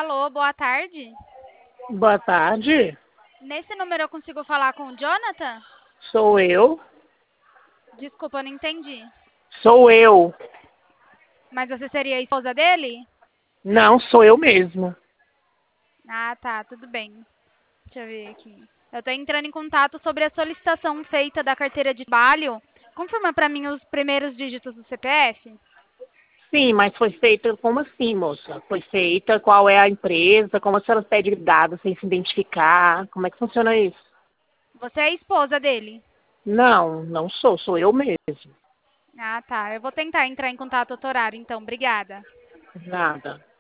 Alô, boa tarde. Boa tarde, Nesse número eu consigo falar com o Jonathan? sou eu. Desculpa, eu não entendi. Sou eu. Mas você seria a esposa dele? Não, sou eu mesmo. Ah, tá, tudo bem. Deixa eu ver aqui. Eu tô entrando em contato sobre a solicitação feita da carteira de trabalho. Confirma pra mim os primeiros dígitos do CPF? Sim, mas foi feita como assim, moça? Foi feita, qual é a empresa, como a senhora pede dados sem se identificar, como é que funciona isso? Você é a esposa dele? Não, não sou, sou eu mesmo. Ah, tá. Eu vou tentar entrar em contato outro horário, então. Obrigada. Nada.